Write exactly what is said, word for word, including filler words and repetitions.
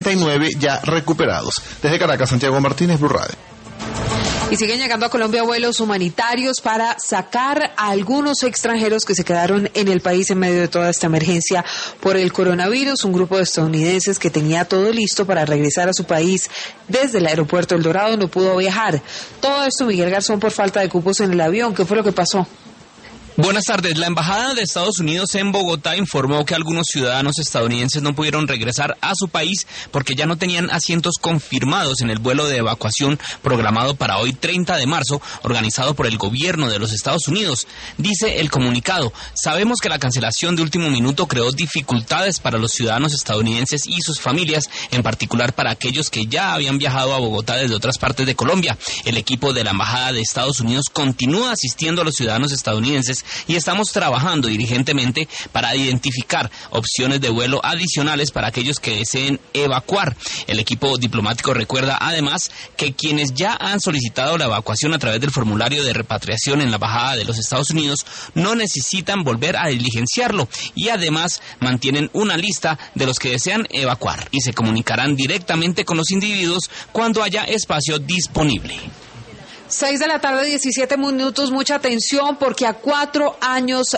y nueve ya recuperados. Desde Caracas, Santiago Martínez, Blue Radio. Y siguen llegando a Colombia vuelos humanitarios para sacar a algunos extranjeros que se quedaron en el país en medio de toda esta emergencia por el coronavirus. Un grupo de estadounidenses que tenía todo listo para regresar a su país desde el aeropuerto El Dorado no pudo viajar. Todo esto, Miguel Garzón, por falta de cupos en el avión. ¿Qué fue lo que pasó? Buenas tardes. La Embajada de Estados Unidos en Bogotá informó que algunos ciudadanos estadounidenses no pudieron regresar a su país porque ya no tenían asientos confirmados en el vuelo de evacuación programado para hoy treinta de marzo, organizado por el gobierno de los Estados Unidos. Dice el comunicado: sabemos que la cancelación de último minuto creó dificultades para los ciudadanos estadounidenses y sus familias, en particular para aquellos que ya habían viajado a Bogotá desde otras partes de Colombia. El equipo de la Embajada de Estados Unidos continúa asistiendo a los ciudadanos estadounidenses y estamos trabajando diligentemente para identificar opciones de vuelo adicionales para aquellos que deseen evacuar. El equipo diplomático recuerda además que quienes ya han solicitado la evacuación a través del formulario de repatriación en la Embajada de los Estados Unidos no necesitan volver a diligenciarlo y además mantienen una lista de los que desean evacuar y se comunicarán directamente con los individuos cuando haya espacio disponible. Seis de la tarde, diecisiete minutos, mucha atención porque a cuatro años